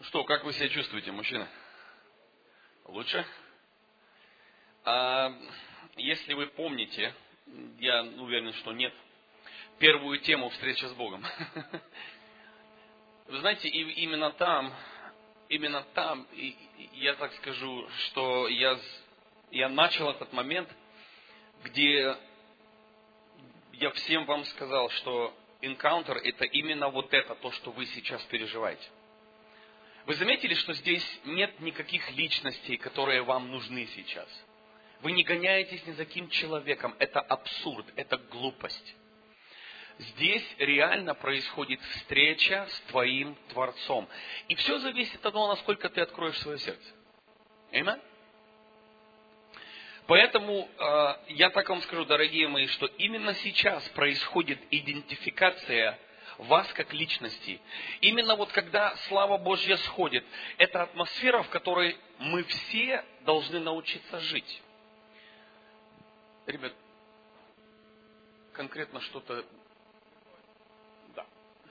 Что, как вы себя чувствуете, мужчина? Лучше? Если вы помните, я уверен, что нет, первую тему «Встреча с Богом». Вы знаете, именно там, я так скажу, что я начал этот момент, где я всем вам сказал, что encounter – это именно вот это, то, что вы сейчас переживаете. Вы заметили, что здесь нет никаких личностей, которые вам нужны сейчас? Вы не гоняетесь ни за каким человеком. Это абсурд, это глупость. Здесь реально происходит встреча с твоим Творцом. И все зависит от того, насколько ты откроешь свое сердце. Аминь? Поэтому я так вам скажу, дорогие мои, что именно сейчас происходит идентификация вас как личности. Именно вот когда слава Божья сходит, это атмосфера, в которой мы все должны научиться жить. Ребят, конкретно что-то... Да.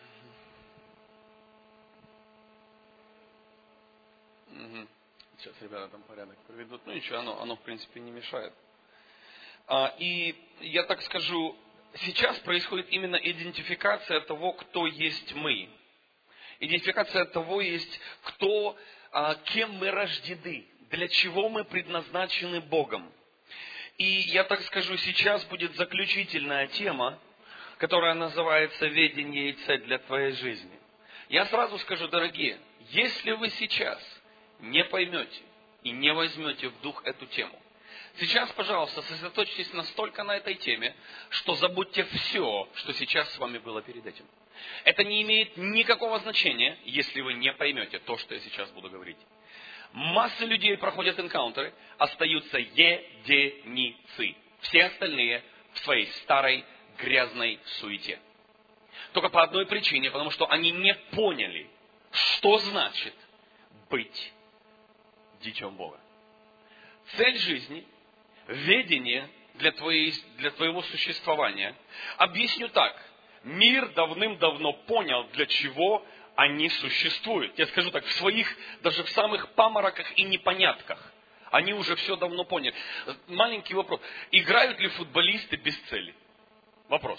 Угу. Сейчас ребята там порядок приведут. Ну ничего, оно в принципе не мешает. И я так скажу, сейчас происходит именно идентификация того, кто есть мы. Идентификация того есть, кем мы рождены, для чего мы предназначены Богом. И я так скажу, сейчас будет заключительная тема, которая называется «Ведение и цель для твоей жизни». Я сразу скажу, дорогие, если вы сейчас не поймете и не возьмете в дух эту тему, сейчас, пожалуйста, сосредоточьтесь настолько на этой теме, что забудьте все, что сейчас с вами было перед этим. Это не имеет никакого значения, если вы не поймете то, что я сейчас буду говорить. Масса людей проходят энкаунтеры, остаются единицы. Все остальные в своей старой грязной суете. Только по одной причине, потому что они не поняли, что значит быть детем Бога. Цель жизни, ведение для твоего существования. Объясню так. Мир давным-давно понял, для чего они существуют. Я скажу так, даже в самых памороках и непонятках. Они уже все давно поняли. Маленький вопрос. Играют ли футболисты без цели? Вопрос.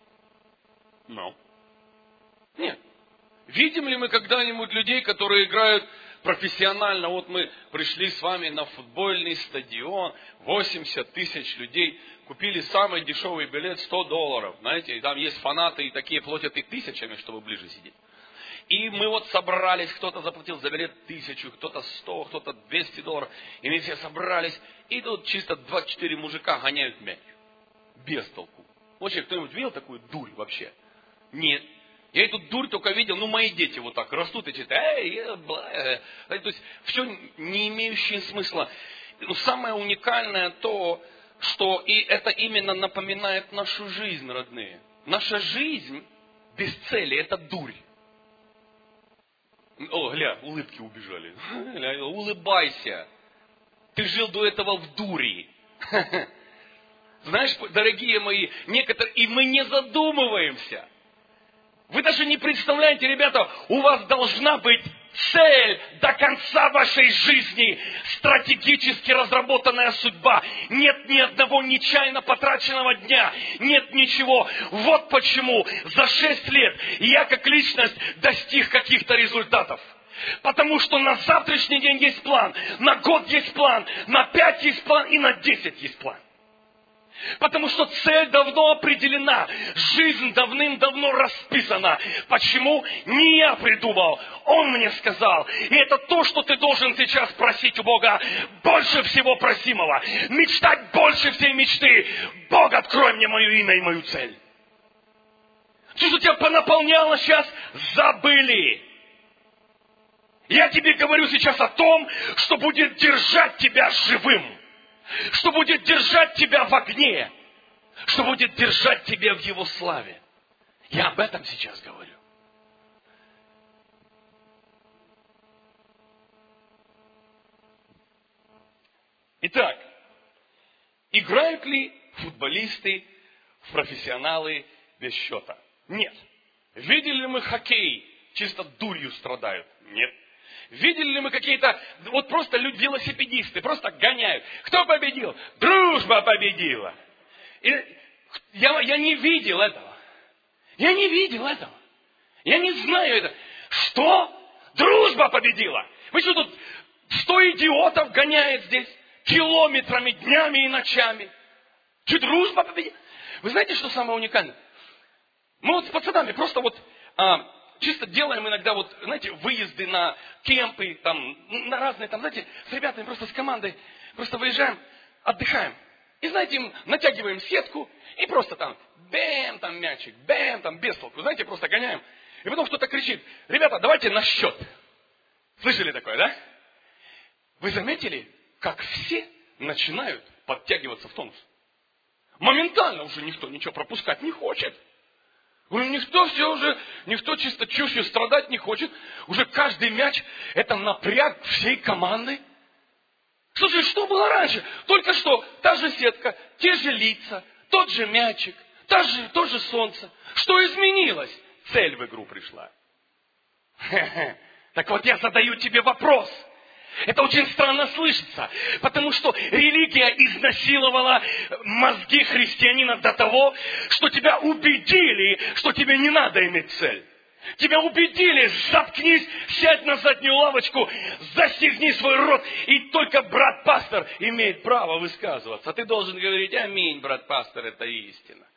Нет. Видим ли мы когда-нибудь людей, которые играют профессионально? Вот мы пришли с вами на футбольный стадион, 80 тысяч людей, купили самый дешевый билет $100. Знаете, и там есть фанаты, и такие платят и тысячами, чтобы ближе сидеть. И мы вот собрались, кто-то заплатил за билет 1000, кто-то 100, кто-то $200. И мы все собрались, и тут чисто 24 мужика гоняют мяч. Без толку. Вообще, кто-нибудь видел такую дурь вообще? Нет. Я эту дурь только видел, мои дети вот так растут и читают, то есть все не имеющее смысла. Но самое уникальное то, что и это именно напоминает нашу жизнь, родные. Наша жизнь без цели – это дурь. О, гля, улыбки убежали. Гля, улыбайся. Ты жил до этого в дури. Знаешь, дорогие мои, и мы не задумываемся. Вы даже не представляете, ребята, у вас должна быть цель до конца вашей жизни, стратегически разработанная судьба. Нет ни одного нечаянно потраченного дня, нет ничего. Вот почему за 6 лет я как личность достиг каких-то результатов. Потому что на завтрашний день есть план, на год есть план, на 5 есть план и на 10 есть план. Потому что цель давно определена, жизнь давным-давно расписана. Почему? Не я придумал, Он мне сказал. И это то, что ты должен сейчас просить у Бога. Больше всего просимого. Мечтать больше всей мечты. Бог, открой мне мое имя и мою цель. Все, что тебя понаполняло сейчас, забыли. Я тебе говорю сейчас о том, что будет держать тебя живым. Что будет держать тебя в огне. Что будет держать тебя в Его славе. Я об этом сейчас говорю. Итак, играют ли футболисты в профессионалы без счета? Нет. Видели ли мы хоккей? Чисто дурью страдают? Нет. Видели ли мы какие-то, вот просто люди, велосипедисты, просто гоняют. Кто победил? Дружба победила. Я не видел этого. Я не видел этого. Я не знаю это. Что? Дружба победила. Вы что тут, 100 идиотов гоняет здесь километрами, днями и ночами. Что, дружба победила? Вы знаете, что самое уникальное? Мы вот с пацанами просто вот чисто делаем иногда вот, знаете, выезды на кемпы, там, на разные, там, знаете, с ребятами просто с командой просто выезжаем, отдыхаем. И, знаете, натягиваем сетку и просто там, бэм, там мячик, бэм, там без толку. Знаете, просто гоняем. И потом кто-то кричит: ребята, давайте на счет. Слышали такое, да? Вы заметили, как все начинают подтягиваться в тонус? Моментально уже никто ничего пропускать не хочет. Говорю, никто чисто чушью страдать не хочет. Уже каждый мяч — это напряг всей команды. Слушай, что было раньше? Только что та же сетка, те же лица, тот же мячик, то же солнце. Что изменилось? Цель в игру пришла. Так вот я задаю тебе вопрос. Это очень странно слышится, потому что религия изнасиловала мозги христианина до того, что тебя убедили, что тебе не надо иметь цель. Тебя убедили: заткнись, сядь на заднюю лавочку, застегни свой рот, и только брат-пастор имеет право высказываться. А ты должен говорить: аминь, брат-пастор, это истина.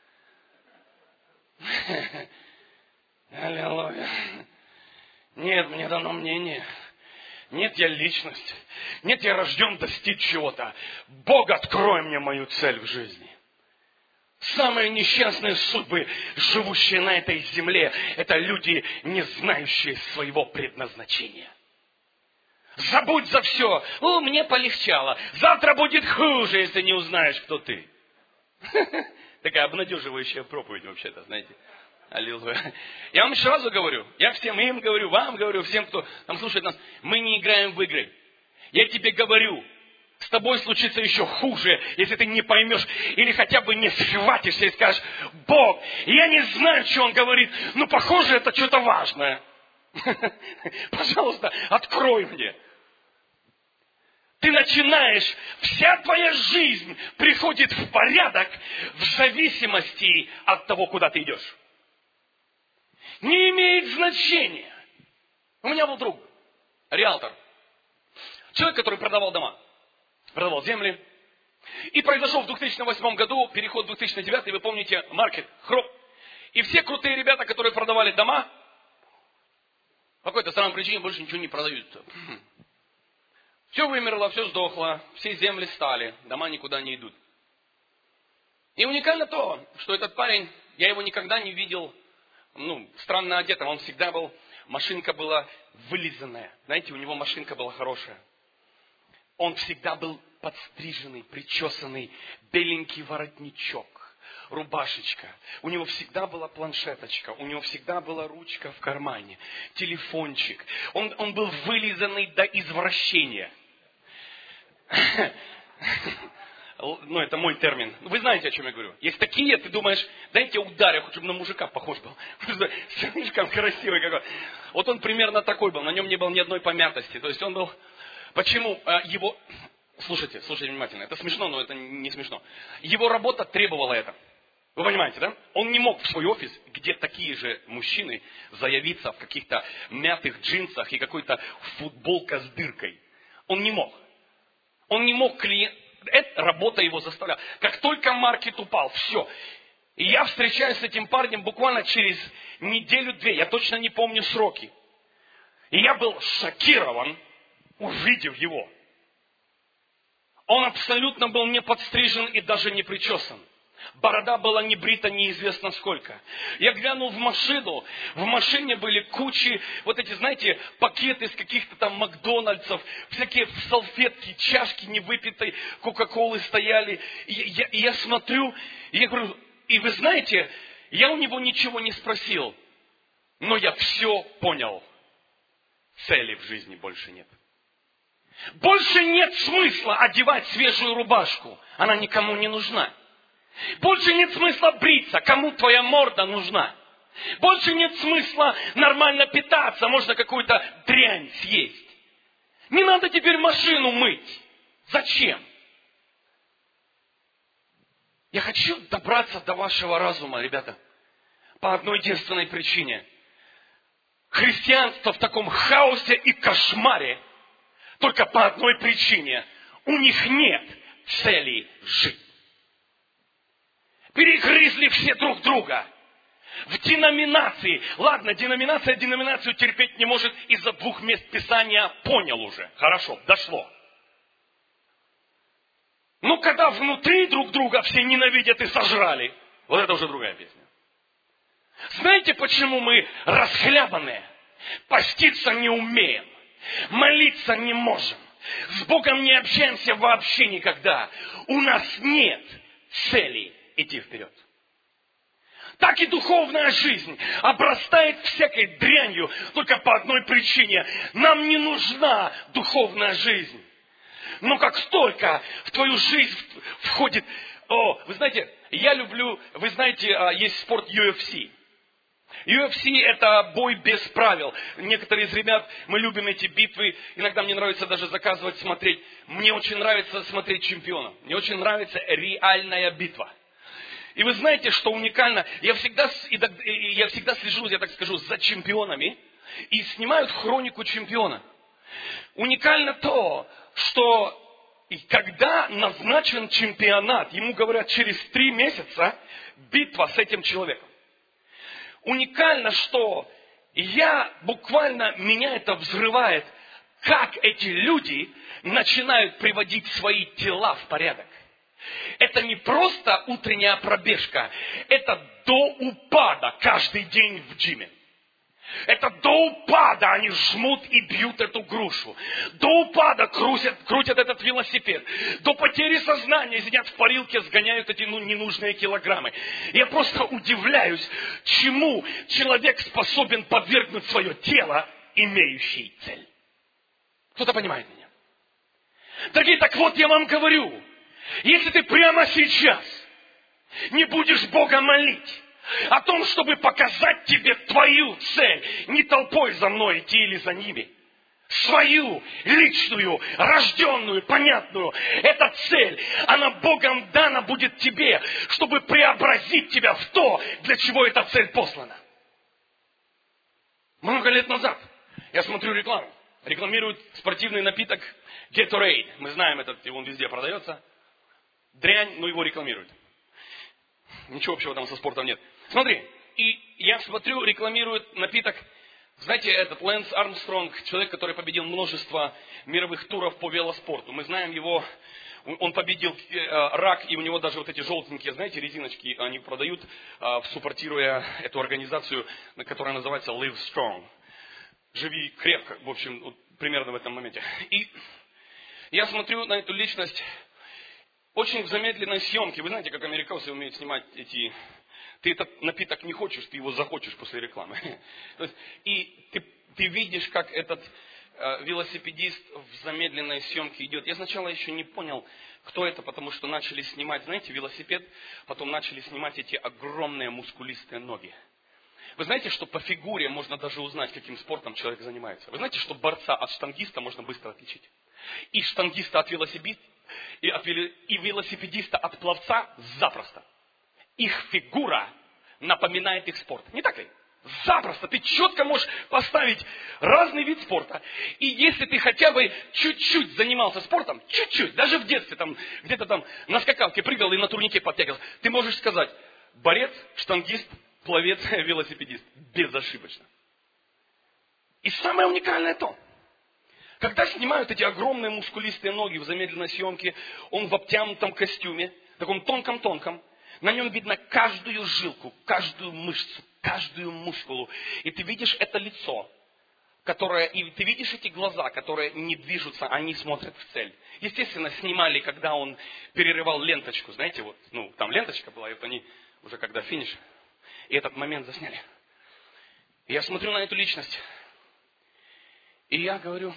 Аллилуйя. Нет, мне дано мнение. Нет, я личность. Нет, я рожден достичь чего-то. Бог, открой мне мою цель в жизни. Самые несчастные судьбы, живущие на этой земле, это люди, не знающие своего предназначения. Забудь за все. Мне полегчало. Завтра будет хуже, если не узнаешь, кто ты. Такая обнадеживающая проповедь вообще-то, знаете. Аллилуйя. Я вам сразу говорю, я всем им говорю, вам говорю, всем, кто там слушает нас, мы не играем в игры. Я тебе говорю, с тобой случится еще хуже, если ты не поймешь или хотя бы не схватишься и скажешь: Бог, я не знаю, что Он говорит, но похоже, это что-то важное. Пожалуйста, открой мне. Ты начинаешь, вся твоя жизнь приходит в порядок в зависимости от того, куда ты идешь. Не имеет значения. У меня был друг, риэлтор. Человек, который продавал дома, продавал земли. И произошел в 2008 году переход в 2009, вы помните, маркет, хроп. И все крутые ребята, которые продавали дома, по какой-то странной причине больше ничего не продают. Все вымерло, все сдохло, все земли стали, дома никуда не идут. И уникально то, что этот парень, я его никогда не видел, странно одетым. Он всегда был, машинка была вылизанная. Знаете, у него машинка была хорошая. Он всегда был подстриженный, причесанный, беленький воротничок, рубашечка. У него всегда была планшеточка, у него всегда была ручка в кармане, телефончик. Он был вылизанный до извращения. Это мой термин. Вы знаете, о чем я говорю. Есть такие, ты думаешь, да я тебя ударю, хоть чтобы на мужика похож был. Слишком красивый какой. Вот он примерно такой был, на нем не было ни одной помятости. То есть он был... Почему его... Слушайте внимательно. Это смешно, но это не смешно. Его работа требовала это. Вы понимаете, да? Он не мог в свой офис, где такие же мужчины, заявиться в каких-то мятых джинсах и какой-то футболка с дыркой. Он не мог. Он не мог клиент... Эта работа его заставляла. Как только маркет упал, все. И я встречаюсь с этим парнем буквально через неделю-две. Я точно не помню сроки. И я был шокирован, увидев его. Он абсолютно был не подстрижен и даже не причесан. Борода была не брита неизвестно сколько. Я глянул в машину. В машине были кучи, вот эти, знаете, пакеты из каких-то там Макдональдсов, всякие салфетки, чашки невыпитой Кока-Колы стояли. И я смотрю, и я говорю, и вы знаете, я у него ничего не спросил, но я все понял. Цели в жизни больше нет. Больше нет смысла одевать свежую рубашку. Она никому не нужна. Больше нет смысла бриться. Кому твоя морда нужна? Больше нет смысла нормально питаться, можно какую-то дрянь съесть. Не надо теперь машину мыть. Зачем? Я хочу добраться до вашего разума, ребята, по одной единственной причине. Христианство в таком хаосе и кошмаре только по одной причине. У них нет цели жить. Перегрызли все друг друга. В деноминации. Ладно, деноминация деноминацию терпеть не может из-за 2 мест Писания. Понял уже. Хорошо, дошло. Но когда внутри друг друга все ненавидят и сожрали, вот это уже другая песня. Знаете, почему мы расхлябанные? Поститься не умеем. Молиться не можем. С Богом не общаемся вообще никогда. У нас нет цели идти вперед. Так и духовная жизнь обрастает всякой дрянью только по одной причине. Нам не нужна духовная жизнь. Но как только в твою жизнь входит... вы знаете, я люблю... Вы знаете, есть спорт UFC. UFC – это бой без правил. Некоторые из ребят, мы любим эти битвы. Иногда мне нравится даже заказывать, смотреть. Мне очень нравится смотреть чемпионов. Мне очень нравится реальная битва. И вы знаете, что уникально? Я всегда слежу, я так скажу, за чемпионами. И снимают хронику чемпиона. Уникально то, что когда назначен чемпионат, ему говорят, через 3 месяца битва с этим человеком. Уникально, что меня это взрывает, как эти люди начинают приводить свои тела в порядок. Это не просто утренняя пробежка, это до упада каждый день в джиме. Это до упада они жмут и бьют эту грушу. До упада крутят этот велосипед. До потери сознания сидят в парилке, сгоняют эти ненужные килограммы. Я просто удивляюсь, чему человек способен подвергнуть свое тело, имеющей цель. Кто-то понимает меня? Дорогие, так вот я вам говорю, если ты прямо сейчас не будешь Бога молить, о том, чтобы показать тебе твою цель. Не толпой за мной идти или за ними. Свою, личную, рожденную, понятную. Эта цель, она Богом дана будет тебе, чтобы преобразить тебя в то, для чего эта цель послана. Много лет назад я смотрю рекламу. Рекламируют спортивный напиток Gatorade. Мы знаем этот, он везде продается. Дрянь, но его рекламируют. Ничего общего там со спортом нет. Смотри, и я смотрю, рекламируют напиток, знаете, этот Лэнс Армстронг, человек, который победил множество мировых туров по велоспорту. Мы знаем его, он победил рак, и у него даже вот эти желтенькие, знаете, резиночки, они продают, суппортируя эту организацию, которая называется Live Strong. Живи крепко, в общем, вот, примерно в этом моменте. И я смотрю на эту личность, очень в замедленной съемке. Вы знаете, как американцы умеют снимать эти... Ты этот напиток не хочешь, ты его захочешь после рекламы. И ты видишь, как этот велосипедист в замедленной съемке идет. Я сначала еще не понял, кто это, потому что начали снимать, знаете, велосипед, потом начали снимать эти огромные мускулистые ноги. Вы знаете, что по фигуре можно даже узнать, каким спортом человек занимается. Вы знаете, что борца от штангиста можно быстро отличить. И штангиста от велосипедиста, и велосипедиста от пловца запросто. Их фигура напоминает их спорт. Не так ли? Запросто. Ты четко можешь поставить разный вид спорта. И если ты хотя бы чуть-чуть занимался спортом, чуть-чуть, даже в детстве, там, где-то там на скакалке прыгал и на турнике подтягивался, ты можешь сказать, борец, штангист, пловец, велосипедист. Безошибочно. И самое уникальное то, когда снимают эти огромные мускулистые ноги в замедленной съемке, он в обтянутом костюме, таком тонком-тонком, на нем видно каждую жилку, каждую мышцу, каждую мускулу. И ты видишь это лицо, и ты видишь эти глаза, которые не движутся, они смотрят в цель. Естественно, снимали, когда он перерывал ленточку, знаете, вот, там ленточка была, и вот они уже когда финиш, и этот момент засняли. И я смотрю на эту личность, и я говорю,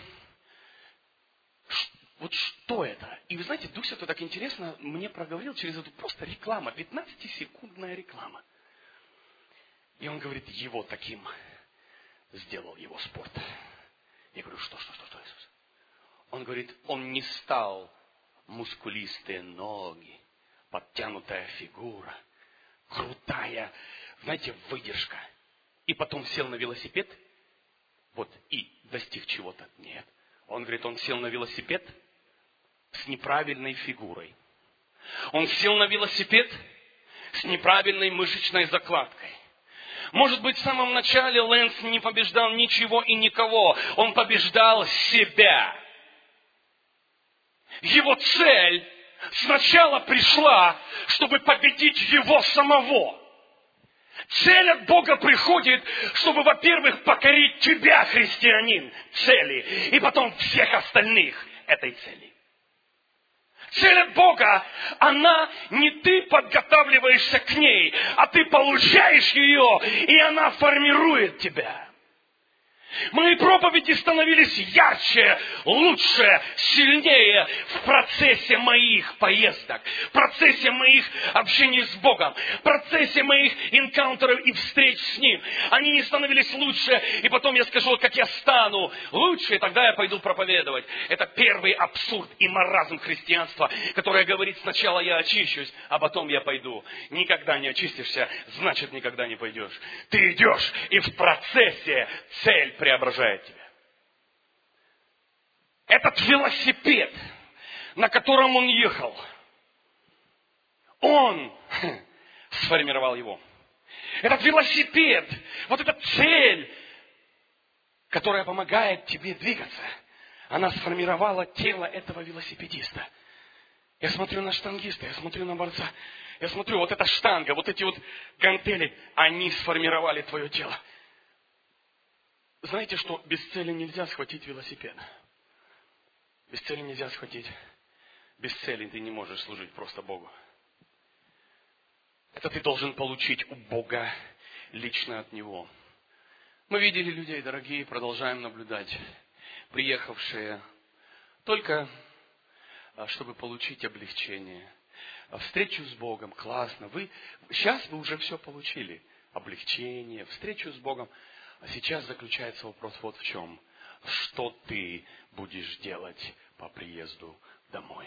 вот что это? И вы знаете, Дух Святой так интересно мне проговорил через эту просто реклама, 15-секундная реклама. И он говорит, его таким сделал его спорт. Я говорю, что, Иисус? Он говорит, он не стал мускулистые ноги, подтянутая фигура, крутая, знаете, выдержка. И потом сел на велосипед, вот, и достиг чего-то. Нет. Он говорит, он сел на велосипед с неправильной фигурой. Он сел на велосипед с неправильной мышечной закладкой. Может быть, в самом начале Лэнс не побеждал ничего и никого. Он побеждал себя. Его цель сначала пришла, чтобы победить его самого. Цель от Бога приходит, чтобы, во-первых, покорить тебя, христианин, цели, и потом всех остальных этой цели. Цель от Бога, она не ты подготавливаешься к ней, а ты получаешь ее, и она формирует тебя. Мои проповеди становились ярче, лучше, сильнее в процессе моих поездок, в процессе моих общений с Богом, в процессе моих энкаунтеров и встреч с Ним. Они не становились лучше, и потом я скажу, как я стану лучше, и тогда я пойду проповедовать. Это первый абсурд и маразм христианства, которое говорит, сначала я очищусь, а потом я пойду. Никогда не очистишься, значит никогда не пойдешь. Ты идешь, и в процессе цель преображает тебя. Этот велосипед, на котором он ехал, он сформировал его. Этот велосипед, вот эта цель, которая помогает тебе двигаться, она сформировала тело этого велосипедиста. Я смотрю на штангиста, я смотрю на борца, я смотрю, вот эта штанга, вот эти вот гантели, они сформировали твое тело. Знаете, что без цели нельзя схватить велосипед? Без цели нельзя схватить. Без цели ты не можешь служить просто Богу. Это ты должен получить у Бога лично от Него. Мы видели людей, дорогие, продолжаем наблюдать, приехавшие только чтобы получить облегчение. Встречу с Богом, классно. Сейчас вы уже все получили. Облегчение, встречу с Богом. А сейчас заключается вопрос вот в чем. Что ты будешь делать по приезду домой?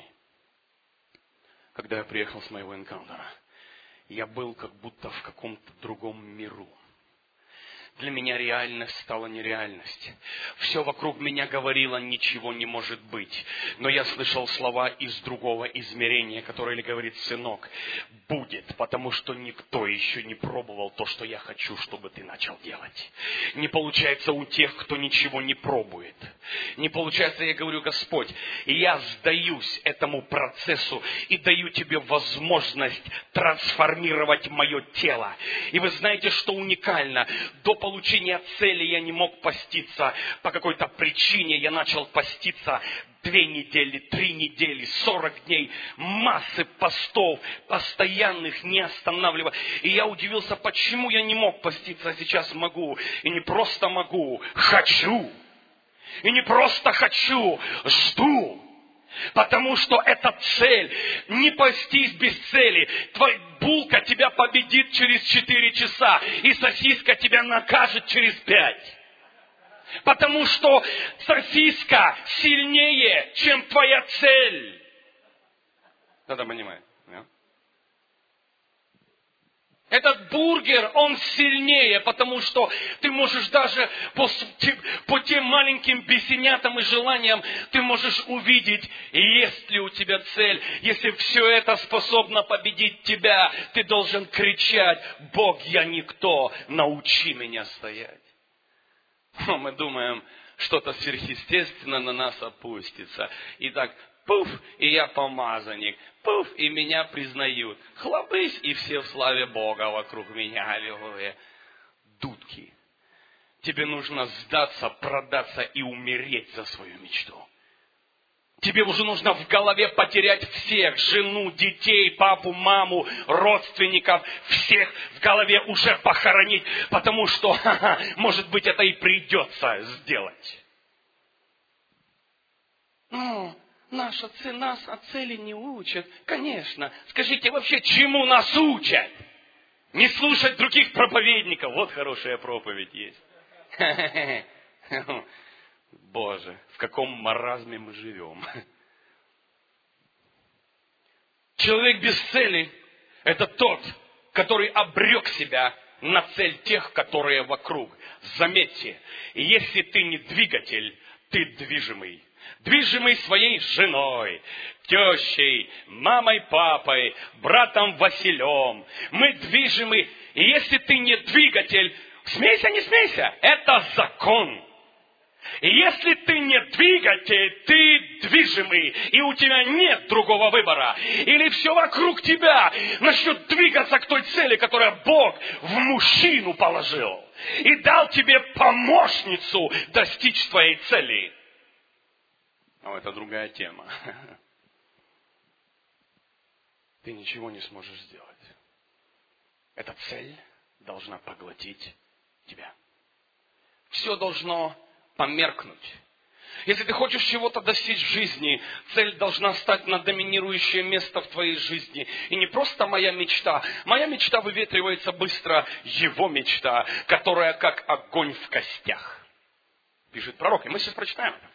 Когда я приехал с моего энкаунтера, я был как будто в каком-то другом миру. Для меня реальность стала нереальность. Все вокруг меня говорило, ничего не может быть. Но я слышал слова из другого измерения, которое говорит, сынок, будет, потому что никто еще не пробовал то, что я хочу, чтобы ты начал делать. Не получается у тех, кто ничего не пробует. Не получается, я говорю, Господь, я сдаюсь этому процессу и даю тебе возможность трансформировать мое тело. И вы знаете, что уникально? До получения цели я не мог поститься. По какой-то причине я начал поститься 2 недели, 3 недели, 40 дней, массы постов, постоянных, не останавливая. И я удивился, почему я не мог поститься, а сейчас могу. И не просто могу, хочу. И не просто хочу, жду. Потому что это цель. Не постись без цели. Твоя булка тебя победит через 4 часа. И сосиска тебя накажет через 5. Потому что сосиска сильнее, чем твоя цель. Надо понимать. Этот бургер, он сильнее, потому что ты можешь даже по тем маленьким бесенятам и желаниям, ты можешь увидеть, есть ли у тебя цель. Если все это способно победить тебя, ты должен кричать, Бог, я никто, научи меня стоять. Но мы думаем, что-то сверхъестественное на нас опустится. И так, пуф, и я помазанник. Пуф, и меня признают. Хлопысь, и все в славе Бога вокруг меня. Аллилуйя. Дудки. Тебе нужно сдаться, продаться и умереть за свою мечту. Тебе уже нужно в голове потерять всех. Жену, детей, папу, маму, родственников. Всех в голове уже похоронить. Потому что, может быть, это и придется сделать. Нас о цели не учат. Конечно. Скажите, вообще, чему нас учат? Не слушать других проповедников. Вот хорошая проповедь есть. Боже, в каком маразме мы живем. Человек без цели – это тот, который обрек себя на цель тех, которые вокруг. Заметьте, если ты не двигатель, ты движимый. Движимый своей женой, тещей, мамой, папой, братом Василем. Мы движимы. И если ты не двигатель, смейся, не смейся, это закон. И если ты не двигатель, ты движимый, и у тебя нет другого выбора. Или все вокруг тебя начнет двигаться к той цели, которую Бог в мужчину положил. И дал тебе помощницу достичь твоей цели. Но это другая тема. Ты ничего не сможешь сделать. Эта цель должна поглотить тебя. Все должно померкнуть. Если ты хочешь чего-то достичь в жизни, цель должна стать на доминирующее место в твоей жизни. И не просто моя мечта. Моя мечта выветривается быстро, его мечта, которая как огонь в костях. Пишет пророк. И мы сейчас прочитаем это.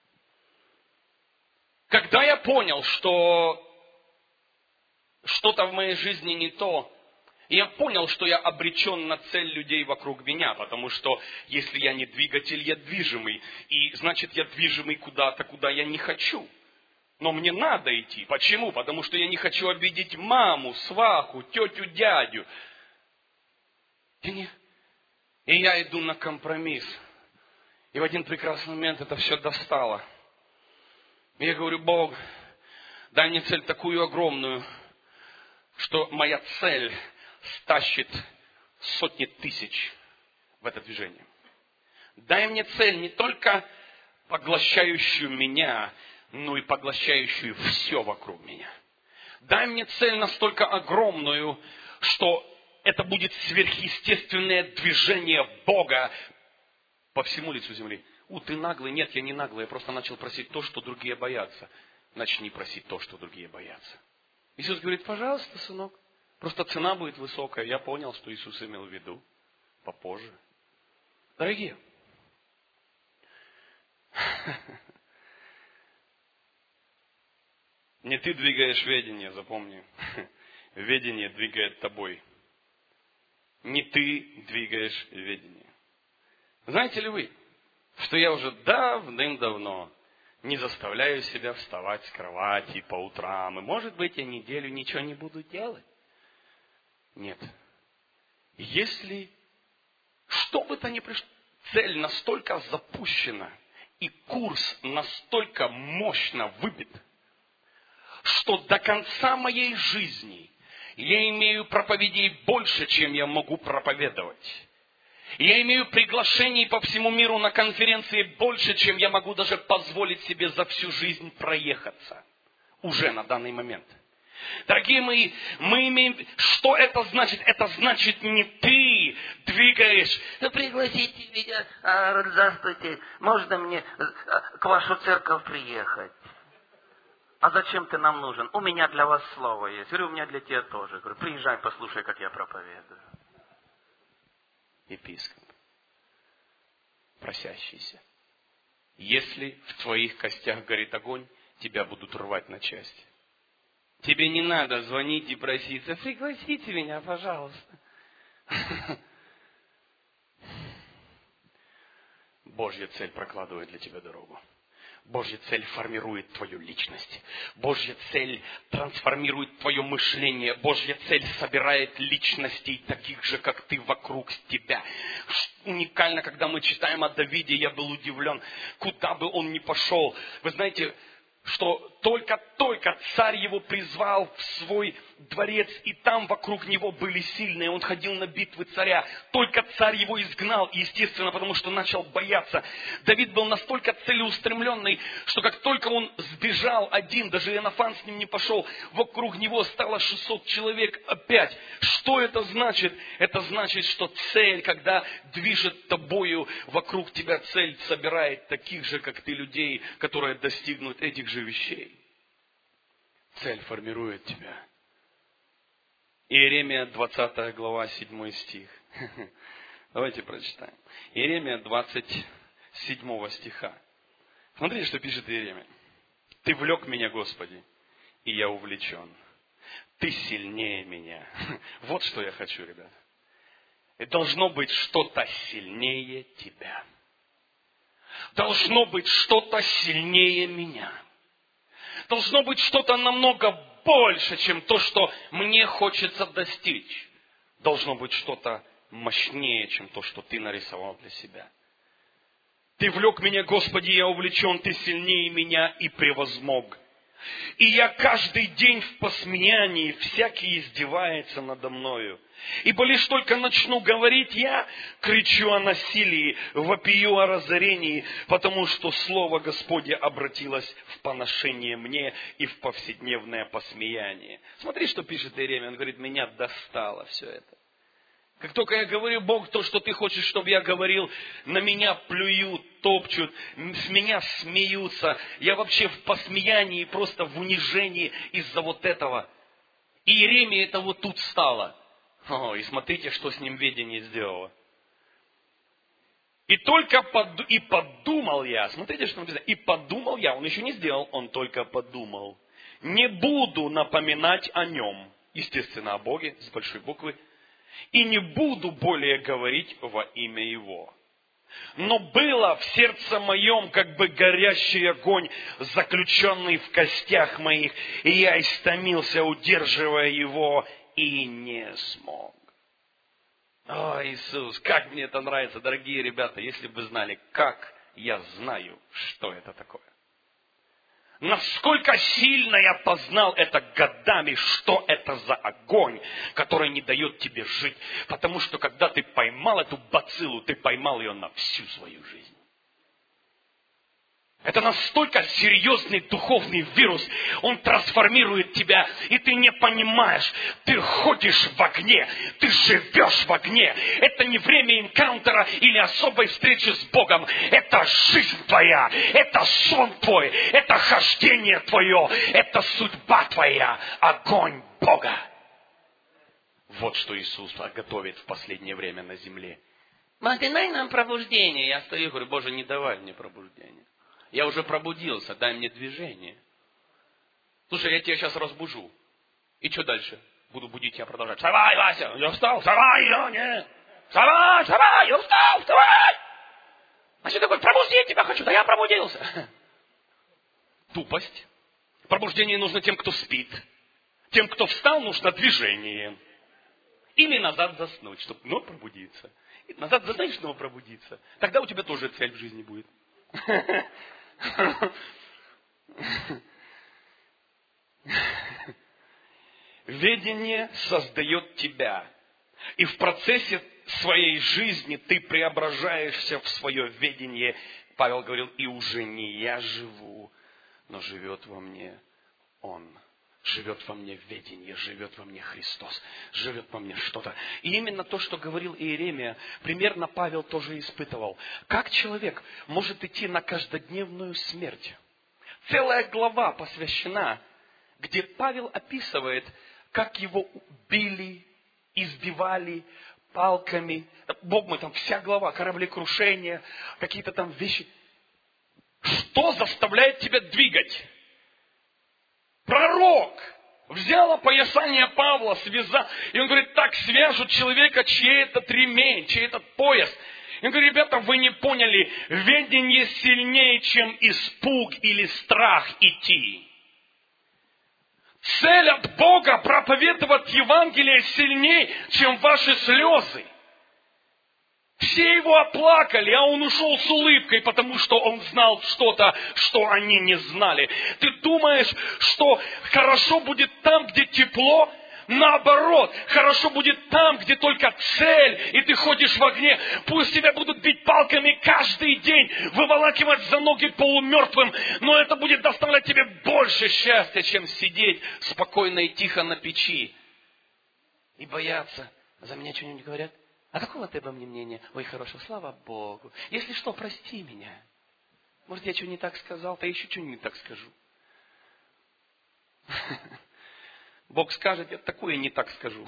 Когда я понял, что что-то в моей жизни не то, и я понял, что я обречен на цель людей вокруг меня, потому что если я не двигатель, я движимый. И значит, я движимый куда-то, куда я не хочу. Но мне надо идти. Почему? Потому что я не хочу обидеть маму, сваху, тетю, дядю. И я иду на компромисс. И в один прекрасный момент это все достало. И я говорю: Бог, дай мне цель такую огромную, что моя цель стащит сотни тысяч в это движение. Дай мне цель не только поглощающую меня, но и поглощающую все вокруг меня. Дай мне цель настолько огромную, что это будет сверхъестественное движение Бога по всему лицу земли. Ты наглый? Нет, я не наглый. Я просто начал просить то, что другие боятся. Начни просить то, что другие боятся. Иисус говорит: пожалуйста, сынок. Просто цена будет высокая. Я понял, что Иисус имел в виду попозже. Дорогие, не ты двигаешь ведение, запомни. Ведение двигает тобой. Не ты двигаешь ведение. Знаете ли вы, что я уже давным-давно не заставляю себя вставать с кровати по утрам. И, может быть, я неделю ничего не буду делать. Нет. Если что бы то ни пришло, цель настолько запущена, и курс настолько мощно выбит, что до конца моей жизни я имею проповедей больше, чем я могу проповедовать. Я имею приглашений по всему миру на конференции больше, чем я могу даже позволить себе за всю жизнь проехаться. Уже на данный момент. Дорогие мои, мы имеем... Что это значит? Это значит, не ты двигаешь. Пригласите меня, здравствуйте, можно мне к вашу церковь приехать? А зачем ты нам нужен? У меня для вас слово есть. Говорю, у меня для тебя тоже. Говорю, приезжай, послушай, как я проповедую. Епископ, просящийся. Если в твоих костях горит огонь, тебя будут рвать на части. Тебе не надо звонить и проситься: пригласите меня, пожалуйста. Божья цель прокладывает для тебя дорогу. Божья цель формирует твою личность. Божья цель трансформирует твое мышление. Божья цель собирает личностей, таких же, как ты, вокруг тебя. Уникально, когда мы читаем о Давиде, я был удивлен, куда бы он ни пошел. Вы знаете, что только царь его призвал в свой дворец, и там вокруг него были сильные, он ходил на битвы царя. Только царь его изгнал, естественно, потому что начал бояться. Давид был настолько целеустремленный, что как только он сбежал один, даже Иоаннафан с ним не пошел, вокруг него стало 600 человек опять. Что это значит? Это значит, что цель, когда движет тобою, вокруг тебя цель собирает таких же, как ты, людей, которые достигнут этих же вещей. Цель формирует тебя. Иеремия 20 глава 7 стих. Давайте прочитаем. Иеремия 27 стиха. Смотрите, что пишет Иеремия. Ты влек меня, Господи, и я увлечен. Ты сильнее меня. Вот что я хочу, ребят. И должно быть что-то сильнее тебя. Должно быть что-то сильнее меня. Должно быть что-то намного больше, чем то, что мне хочется достичь. Должно быть что-то мощнее, чем то, что ты нарисовал для себя. Ты влек меня, Господи, я увлечен, ты сильнее меня и превозмог. И я каждый день в посмеянии, всякий издевается надо мною. Ибо лишь только начну говорить я, кричу о насилии, вопию о разорении, потому что слово Господне обратилось в поношение мне и в повседневное посмеяние. Смотри, что пишет Иеремия, он говорит, меня достало все это. Как только я говорю, Бог, то, что ты хочешь, чтобы я говорил, на меня плюют, топчут, с меня смеются. Я вообще в посмеянии, просто в унижении из-за вот этого. И Иеремия это вот тут стало. О, и смотрите, что с ним видение сделало. И только подумал я, смотрите, что написано, и подумал я, он еще не сделал, он только подумал. Не буду напоминать о нем, естественно, о Боге, с большой буквы, и не буду более говорить во имя Его. Но было в сердце моем как бы горящий огонь, заключенный в костях моих, и я истомился, удерживая его, и не смог. О, Иисус, как мне это нравится, дорогие ребята, если бы знали, как я знаю, что это такое. Насколько сильно я познал это годами, что это за огонь, который не дает тебе жить. Потому что когда ты поймал эту бациллу, ты поймал ее на всю свою жизнь. Это настолько серьезный духовный вирус, он трансформирует тебя, и ты не понимаешь, ты ходишь в огне, ты живешь в огне. Это не время энкаунтера или особой встречи с Богом, это жизнь твоя, это сон твой, это хождение твое, это судьба твоя, огонь Бога. Вот что Иисус готовит в последнее время на земле. Дай нам пробуждение. Я стою и говорю, Боже, не давай мне пробуждение. Я уже пробудился, дай мне движение. Слушай, я тебя сейчас разбужу. И что дальше? Буду будить тебя продолжать. Вставай, Вася! Я встал. Вставай, Леня! Вставай, вставай! Я встал, вставай! А что такое? Пробудить тебя хочу. Да я пробудился. Тупость. Пробуждение нужно тем, кто спит. Тем, кто встал, нужно движение. Или назад заснуть, чтобы снова пробудиться. И назад заснуть, снова пробудиться. Тогда у тебя тоже цель в жизни будет. Ведение создает тебя. И в процессе своей жизни ты преображаешься в свое ведение. Павел говорил, и уже не я живу, но живет во мне Он. Живет во мне ведение, живет во мне Христос, живет во мне что-то. И именно то, что говорил Иеремия, примерно Павел тоже испытывал. Как человек может идти на каждодневную смерть? Целая глава посвящена, где Павел описывает, как его били, избивали палками. Бог мой, там вся глава, кораблекрушение, какие-то там вещи. Что заставляет тебя двигать? Пророк взял опоясание Павла, связал, и он говорит, так свяжут человека, чей этот ремень, чей этот пояс. И он говорит, ребята, вы не поняли, ведение сильнее, чем испуг или страх идти. Цель от Бога проповедовать Евангелие сильнее, чем ваши слезы. Все его оплакали, а он ушел с улыбкой, потому что он знал что-то, что они не знали. Ты думаешь, что хорошо будет там, где тепло? Наоборот, хорошо будет там, где только цель, и ты ходишь в огне. Пусть тебя будут бить палками каждый день, выволакивать за ноги полумертвым, но это будет доставлять тебе больше счастья, чем сидеть спокойно и тихо на печи. И бояться. За меня что-нибудь говорят? А какого ты обо мне мнения? Ой, хорошо, слава Богу. Если что, прости меня. Может, я что не так сказал, то я еще что-нибудь не так скажу. Бог скажет, я такое не так скажу.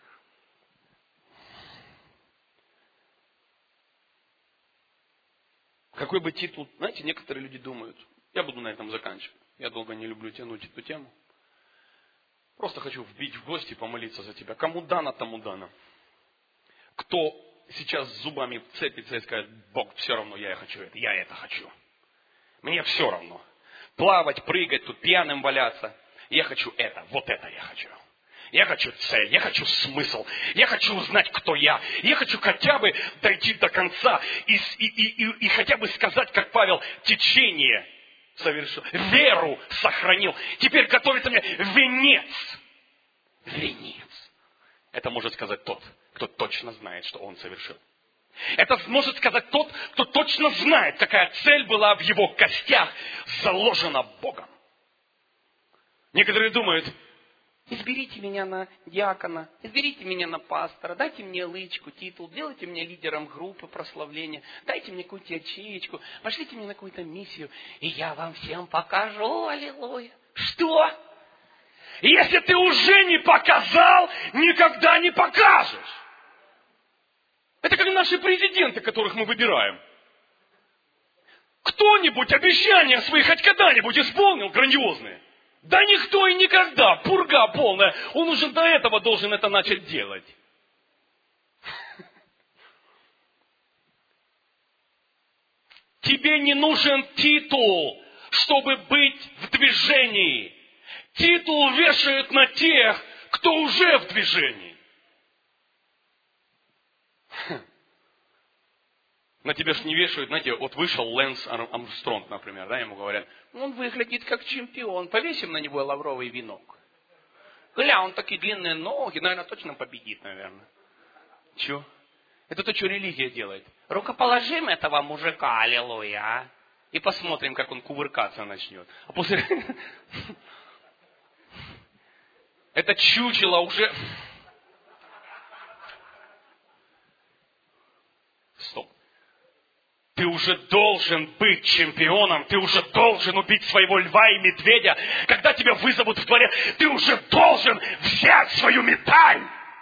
Какой бы титул, знаете, некоторые люди думают, я буду на этом заканчивать. Я долго не люблю тянуть эту тему. Просто хочу вбить в гости и помолиться за тебя. Кому дано, тому дано. Кто сейчас зубами вцепится и скажет, Бог, все равно я хочу это, я это хочу. Мне все равно. Плавать, прыгать, тут пьяным валяться. Я хочу это, вот это я хочу. Я хочу цель, я хочу смысл, я хочу узнать, кто я. Я хочу хотя бы дойти до конца и хотя бы сказать, как Павел, течение совершил, веру сохранил. Теперь готовится мне венец. Венец. Это может сказать тот, кто точно знает, что он совершил. Это может сказать тот, кто точно знает, какая цель была в его костях заложена Богом. Некоторые думают, изберите меня на диакона, изберите меня на пастора, дайте мне лычку, титул, делайте меня лидером группы прославления, дайте мне какую-то ячеечку, пошлите меня на какую-то миссию, и я вам всем покажу, аллилуйя. Что? Если ты уже не показал, никогда не покажешь. Это как наши президенты, которых мы выбираем. Кто-нибудь обещания свои хоть когда-нибудь исполнил грандиозные? Да никто и никогда, пурга полная. Он уже до этого должен это начать делать. Тебе не нужен титул, чтобы быть в движении. Титул вешают на тех, кто уже в движении. На тебя ж не вешают, знаете, вот вышел Лэнс Армстронг, например, да, ему говорят, он выглядит как чемпион, повесим на него лавровый венок. Гля, он такие длинные ноги, наверное, точно победит, наверное. Чё? Это то, что религия делает. Рукоположим этого мужика, аллилуйя, а? И посмотрим, как он кувыркаться начнет. А после... Это чучело уже... Стоп. Ты уже должен быть чемпионом, ты уже должен убить своего льва и медведя. Когда тебя вызовут в дворе, ты уже должен взять свою медаль.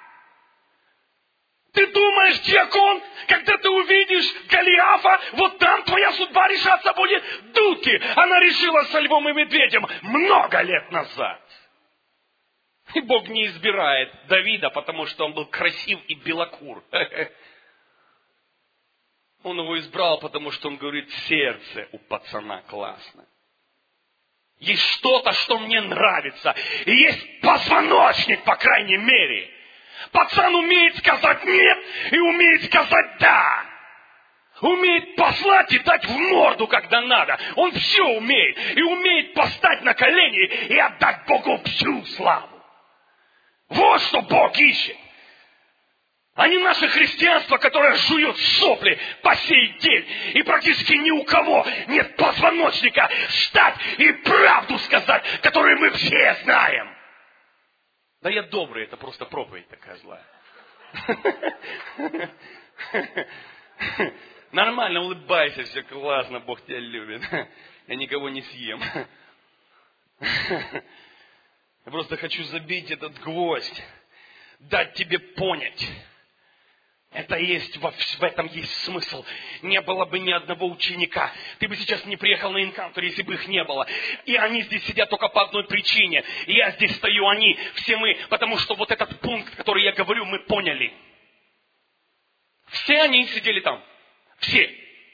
Ты думаешь, диакон, когда ты увидишь Голиафа, вот там твоя судьба решаться будет? Дудки, она решила со львом и медведем много лет назад. И Бог не избирает Давида, потому что он был красив и белокур. Он его избрал, потому что он говорит, сердце у пацана классно. Есть что-то, что мне нравится. И есть позвоночник, по крайней мере. Пацан умеет сказать нет и умеет сказать да. Умеет послать и дать в морду, когда надо. Он все умеет. И умеет постать на колени и отдать Богу всю славу. Вот что Бог ищет. А не наше христианство, которое жует сопли по сей день. И практически ни у кого нет позвоночника встать и правду сказать, которую мы все знаем. Да я добрый, это просто проповедь такая злая. Нормально, улыбайся, все классно, Бог тебя любит. Я никого не съем. Я просто хочу забить этот гвоздь, дать тебе понять. Это есть, в этом есть смысл. Не было бы ни одного ученика. Ты бы сейчас не приехал на энкаунтер, если бы их не было. И они здесь сидят только по одной причине. И я здесь стою, они, все мы. Потому что вот этот пункт, который я говорю, мы поняли. Все они сидели там. Все.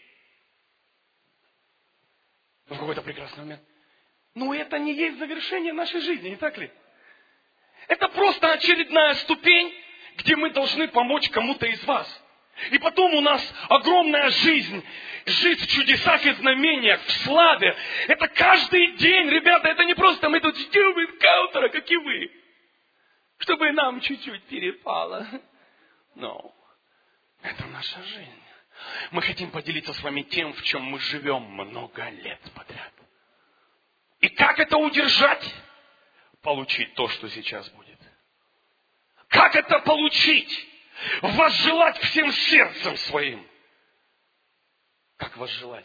В какой-то прекрасный момент. Но это не есть завершение нашей жизни, не так ли? Это просто очередная ступень, где мы должны помочь кому-то из вас. И потом у нас огромная жизнь. Жить в чудесах и знамениях, в славе. Это каждый день, ребята. Это не просто мы тут ждем энкаунтера, как и вы. Чтобы нам чуть-чуть перепало. Но это наша жизнь. Мы хотим поделиться с вами тем, в чем мы живем много лет подряд. И как это удержать? Получить то, что сейчас будет. Как это получить? Возжелать всем сердцем своим. Как возжелать?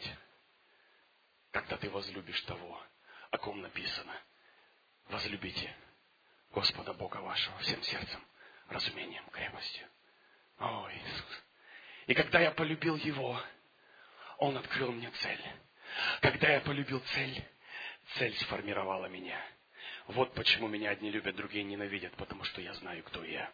Когда ты возлюбишь того, о ком написано. Возлюбите Господа Бога вашего всем сердцем, разумением, крепостью. О, Иисус. И когда я полюбил Его, Он открыл мне цель. Когда я полюбил цель, цель сформировала меня. Вот почему меня одни любят, другие ненавидят, потому что я знаю, кто я.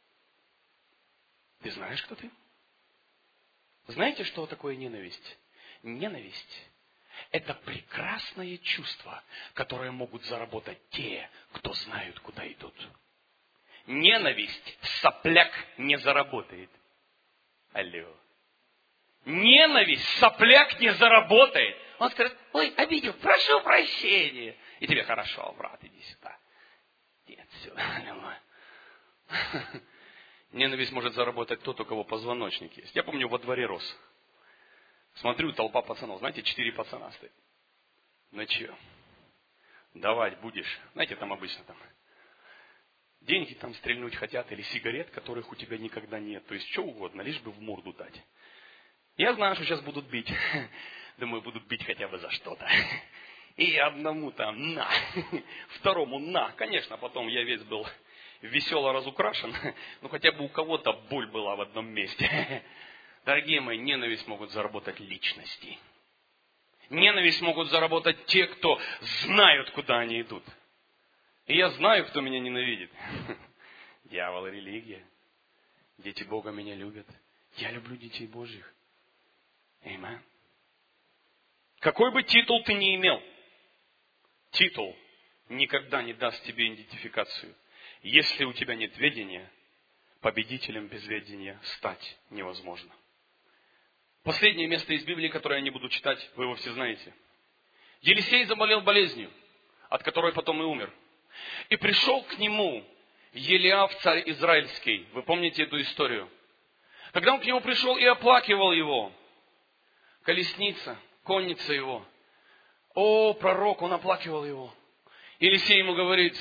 Ты знаешь, кто ты? Знаете, что такое ненависть? Ненависть – это прекрасное чувство, которое могут заработать те, кто знают, куда идут. Ненависть сопляк не заработает. Алло. Ненависть сопляк не заработает. Он скажет: ой, обидел, прошу прощения. И тебе: хорошо, брат, иди сюда. Иди отсюда. Ненависть может заработать тот, у кого позвоночник есть. Я помню, во дворе рос. Смотрю, толпа пацанов. Знаете, 4 пацана стоят. Ну че, давать будешь? Знаете, там обычно деньги там стрельнуть хотят, или сигарет, которых у тебя никогда нет. То есть, что угодно, лишь бы в морду дать. Я знаю, что сейчас будут бить. Думаю, будут бить хотя бы за что-то. И одному там на, второму на. Конечно, потом я весь был весело разукрашен, но хотя бы у кого-то боль была в одном месте. Дорогие мои, ненависть могут заработать личности. Ненависть могут заработать те, кто знают, куда они идут. И я знаю, кто меня ненавидит. Дьявол и религия. Дети Бога меня любят. Я люблю детей Божьих. Аминь. Какой бы титул ты ни имел, титул никогда не даст тебе идентификацию. Если у тебя нет ведения, победителем без ведения стать невозможно. Последнее место из Библии, которое я не буду читать, вы его все знаете. Елисей заболел болезнью, от которой потом и умер. И пришел к нему Елиав, царь израильский. Вы помните эту историю? Когда он к нему пришел и оплакивал его, колесница, конница его. О, пророк, он оплакивал его. Елисей ему говорит: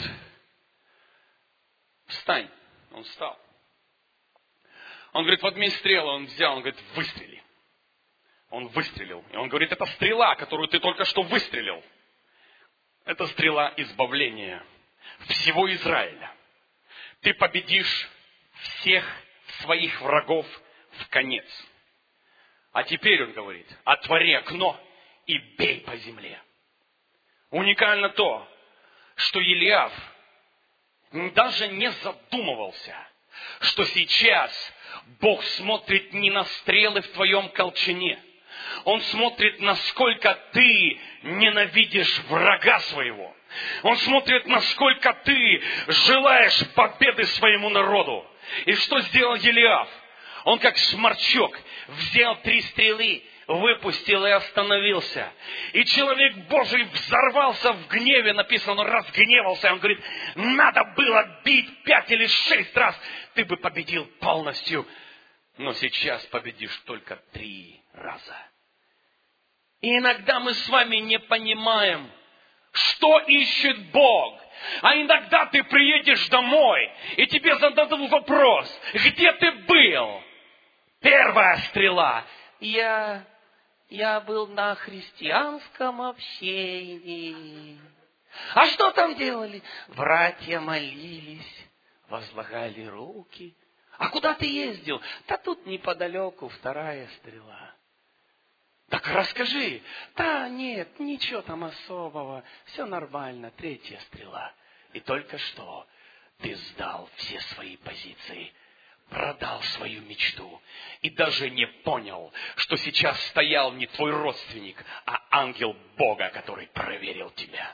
встань. Он встал. Он говорит: возьми стрелу. Он взял, он говорит: выстрели. Он выстрелил. И он говорит: это стрела, которую ты только что выстрелил. Это стрела избавления всего Израиля. Ты победишь всех своих врагов в конец. А теперь он говорит: отвори окно и бей по земле. Уникально то, что Елиав даже не задумывался, что сейчас Бог смотрит не на стрелы в твоем колчане. Он смотрит, насколько ты ненавидишь врага своего. Он смотрит, насколько ты желаешь победы своему народу. И что сделал Елиав? Он как сморчок взял 3 стрелы, выпустил и остановился. И человек Божий взорвался в гневе, написано, он разгневался. Он говорит: надо было бить 5 или 6 раз, ты бы победил полностью. Но сейчас победишь только 3 раза. И иногда мы с вами не понимаем, что ищет Бог. А иногда ты приедешь домой, и тебе зададут вопрос: где ты был? Первая стрела: я был на христианском общении. А что там делали? Братья молились, возлагали руки. А куда ты ездил? Да тут неподалеку 2-я стрела. Так расскажи. Да нет, ничего там особого. Все нормально, 3-я стрела. И только что ты сдал все свои позиции, продал свою мечту и даже не понял, что сейчас стоял не твой родственник, а ангел Бога, который проверил тебя.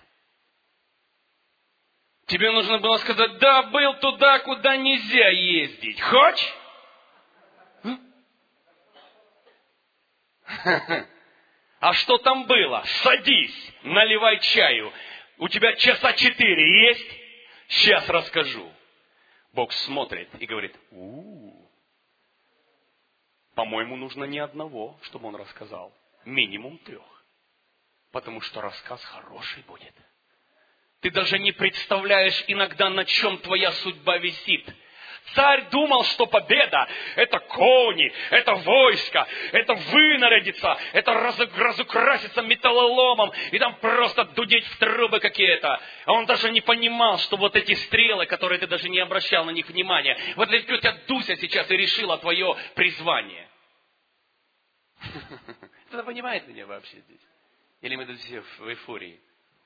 Тебе нужно было сказать: да, был туда, куда нельзя ездить. Хочешь? А что там было? Садись, наливай чаю. У тебя часа 4 есть? Сейчас расскажу. Бог смотрит и говорит: по-моему, нужно не одного, чтобы он рассказал. Минимум 3. Потому что рассказ хороший будет. Ты даже не представляешь иногда, на чем твоя судьба висит. Царь думал, что победа – это кони, это войско, это вынарядиться, это разукраситься металлоломом и там просто дудеть в трубы какие-то. А он даже не понимал, что вот эти стрелы, которые ты даже не обращал на них внимания, вот эти у тебя Дуся сейчас и решила твое призвание. Кто-то понимает меня вообще здесь? Или мы тут все в эйфории?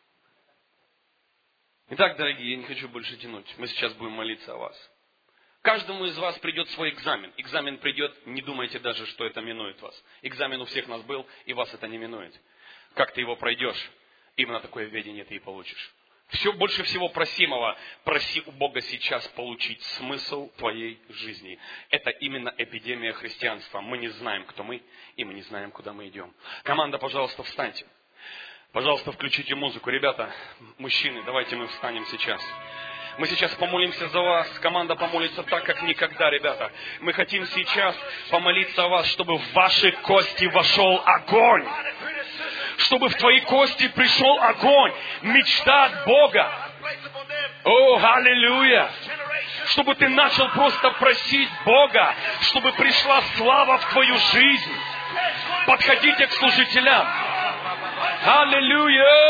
Итак, дорогие, я не хочу больше тянуть. Мы сейчас будем молиться о вас. Каждому из вас придет свой экзамен. Экзамен придет, не думайте даже, что это минует вас. Экзамен у всех нас был, и вас это не минует. Как ты его пройдешь, именно такое ведение ты и получишь. Все больше всего просимого, проси у Бога сейчас получить смысл твоей жизни. Это именно эпидемия христианства. Мы не знаем, кто мы, и мы не знаем, куда мы идем. Команда, пожалуйста, встаньте. Пожалуйста, включите музыку. Ребята, мужчины, давайте мы встанем сейчас. Мы сейчас помолимся за вас. Команда помолится так, как никогда, ребята. Мы хотим сейчас помолиться о вас, чтобы в ваши кости вошел огонь. Чтобы в твои кости пришел огонь. Мечта от Бога. О, аллилуйя. Чтобы ты начал просто просить Бога, чтобы пришла слава в твою жизнь. Подходите к служителям. Аллилуйя.